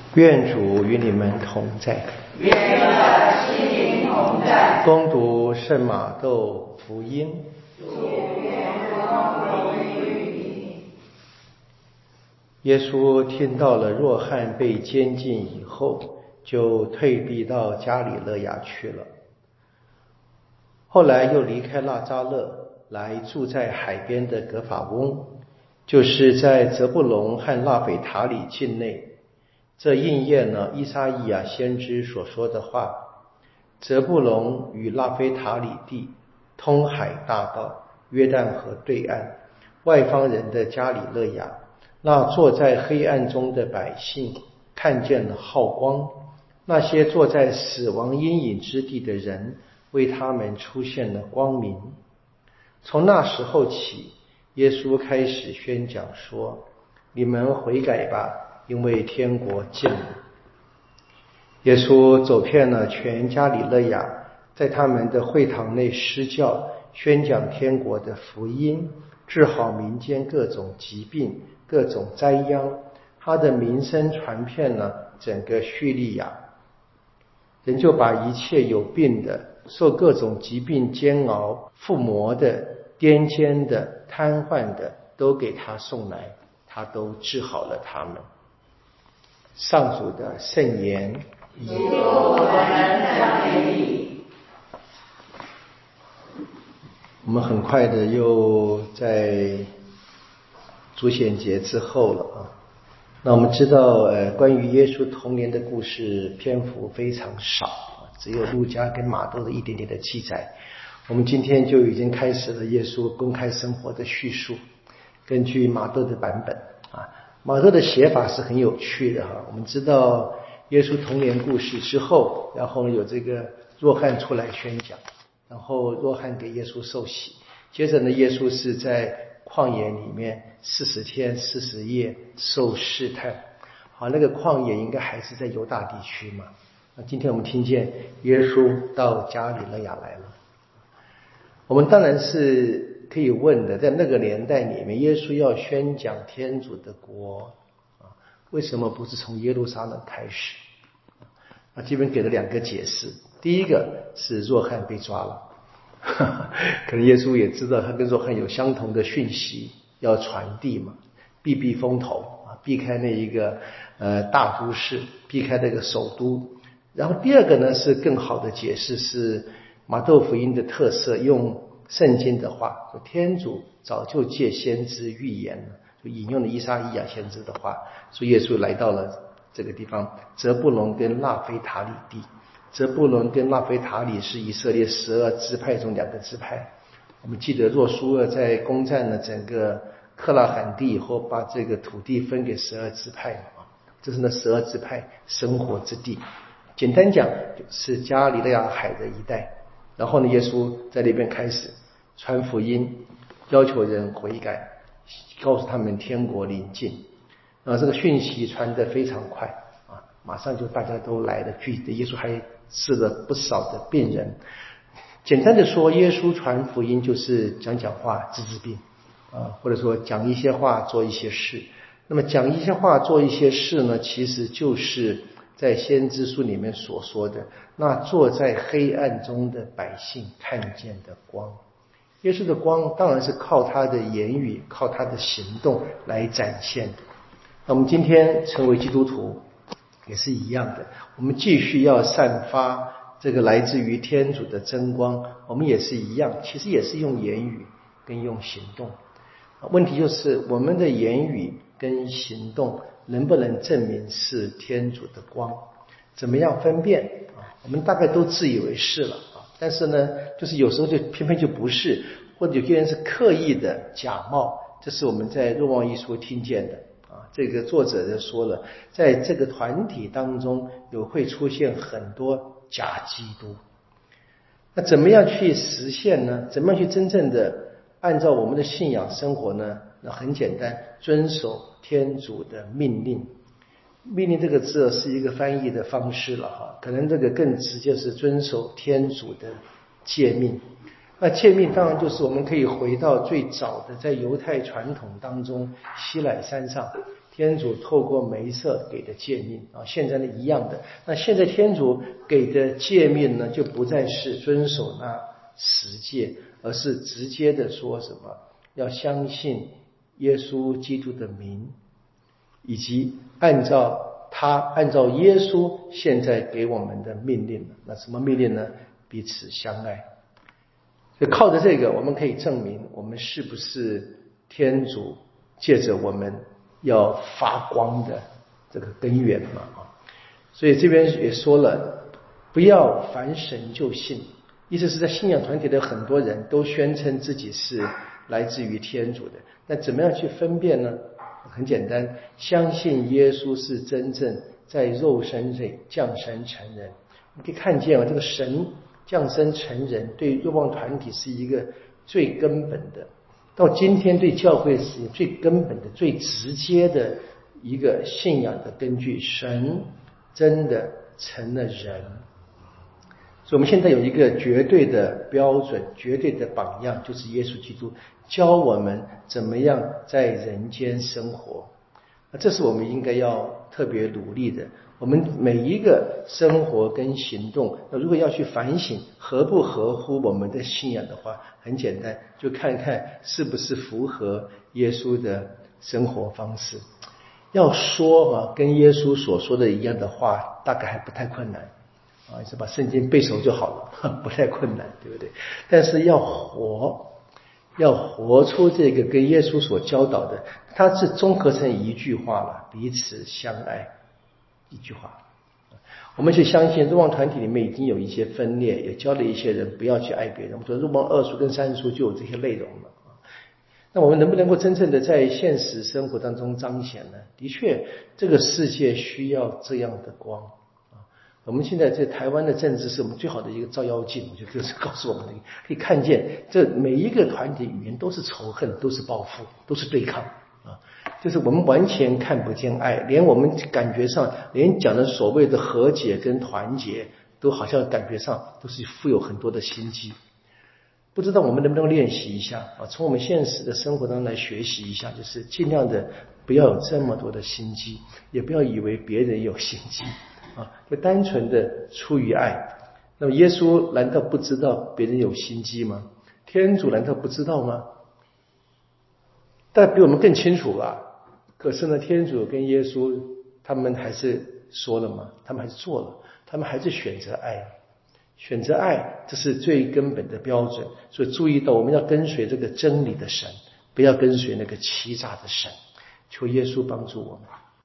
愿主与你们同在。 愿你的心灵同在。 恭读圣马窦福音。 主，愿光荣于你。 耶稣听到了若翰被监禁以后，就退避到加里肋亚去了。后来又离开纳匝勒，来住在海边的革法翁，就是在泽布隆和纳斐塔里境内。这应验了依撒意亚先知所说的话：泽布隆与纳斐塔里地，通海大道，约旦河对岸，外方人的加里肋亚，那坐在黑暗中的百姓看见了浩光，那些坐在死亡阴影之地的人，为他们出现了光明。从那时候起，耶稣开始宣讲说：你们悔改吧，因为天国近了。耶稣走遍了全加里肋亚，在他们的会堂内施教，宣讲天国的福音，治好民间各种疾病、各种灾殃。他的名声传遍了整个叙利亚，人就把一切有病的、受各种疾病煎熬、附魔的、癫痫的、瘫痪的，都给他送来，他都治好了他们。上主的圣言。 基督，我们赞美你。 我们很快的又在主显节之后了啊。那我们知道关于耶稣童年的故事篇幅非常少，只有路加跟马窦的一点点的记载。我们今天就已经开始了耶稣公开生活的叙述，根据马窦的版本啊。马窦的写法是很有趣的哈。我们知道耶稣童年故事之后，然后有这个若翰出来宣讲，然后若翰给耶稣受洗，接着呢，耶稣是在旷野里面40天40夜受试探。好，那个旷野应该还是在犹大地区嘛。那今天我们听见耶稣到加里肋亚来了。我们当然是可以问的，在那个年代里面，耶稣要宣讲天主的国为什么不是从耶路撒冷开始？基本给了2个解释。第一个是若翰被抓了，可能耶稣也知道他跟若翰有相同的讯息要传递嘛，避风头避开那一个大都市，避开那个首都。然后第二个呢是更好的解释，是马窦福音的特色，用圣经的话，天主早就借先知预言了，就引用了依撒意亚先知的话，说耶稣来到了这个地方，泽布隆跟纳斐塔里地。泽布隆跟纳斐塔里是以色列12支派中2个支派。我们记得若苏尔在攻占了整个克拉罕地以后，把这个土地分给12支派，这是那12支派生活之地。简单讲就是加里肋亚海的一带。然后呢，耶稣在那边开始传福音，要求人悔改，告诉他们天国临近。这个讯息传得非常快马上就大家都来了，耶稣还治了不少的病人。简单的说，耶稣传福音就是讲话治病或者说讲一些话做一些事。那么讲一些话做一些事呢，其实就是在先知书里面所说的，那坐在黑暗中的百姓看见的光。耶稣的光当然是靠他的言语，靠他的行动来展现的。那我们今天成为基督徒也是一样的，我们继续要散发这个来自于天主的真光，我们也是一样，其实也是用言语跟用行动。问题就是我们的言语跟行动能不能证明是天主的光？怎么样分辨我们大概都自以为是了但是呢，就是有时候就偏偏就不是，或者有些人是刻意的假冒。这是我们在若望一书听见的这个作者就说了，在这个团体当中会出现很多假基督。那怎么样去实现呢？怎么样去真正的按照我们的信仰生活呢？那很简单，遵守天主的命令。命令这个字是一个翻译的方式了可能这个更直接是遵守天主的诫命。那诫命当然就是我们可以回到最早的在犹太传统当中，西乃山上天主透过梅瑟给的诫命啊，现在呢一样的。那现在天主给的诫命呢，就不再是遵守那10诫，而是直接的说什么？要相信耶稣基督的名，以及按照耶稣现在给我们的命令。那什么命令呢？彼此相爱。所以靠着这个，我们可以证明我们是不是天主借着我们要发光的这个根源嘛。所以这边也说了，不要凡神就信，意思是在信仰团体的很多人都宣称自己是来自于天主的。那怎么样去分辨呢？很简单，相信耶稣是真正在肉身里降生成人。你可以看见这个神降生成人对若望团体是一个最根本的，到今天对教会是最根本的、最直接的一个信仰的根据。神真的成了人，所以我们现在有一个绝对的标准、绝对的榜样，就是耶稣基督教我们怎么样在人间生活。这是我们应该要特别努力的。我们每一个生活跟行动，如果要去反省合不合乎我们的信仰的话，很简单，就看看是不是符合耶稣的生活方式。要说跟耶稣所说的一样的话，大概还不太困难是把圣经背熟就好了，不太困难，对不对？但是要活出这个跟耶稣所教导的，它是综合成一句话了，彼此相爱。一句话，我们去相信若望团体里面已经有一些分裂，也教了一些人不要去爱别人。我们说若望2书跟3书就有这些内容了。那我们能不能够真正的在现实生活当中彰显呢？的确，这个世界需要这样的光。我们现在在台湾的政治是我们最好的一个照妖镜，我觉得这是告诉我们的，可以看见这每一个团体语言都是仇恨，都是报复，都是对抗就是我们完全看不见爱，连我们感觉上连讲的所谓的和解跟团结都好像感觉上都是富有很多的心机。不知道我们能不能练习一下从我们现实的生活当中来学习一下，就是尽量的不要有这么多的心机，也不要以为别人有心机就单纯的出于爱。那么耶稣难道不知道别人有心机吗？天主难道不知道吗？但比我们更清楚吧。可是呢，天主跟耶稣他们还是说了嘛，他们还是做了，他们还是选择爱。选择爱，这是最根本的标准。所以注意到我们要跟随这个真理的神，不要跟随那个欺诈的神。求耶稣帮助我们。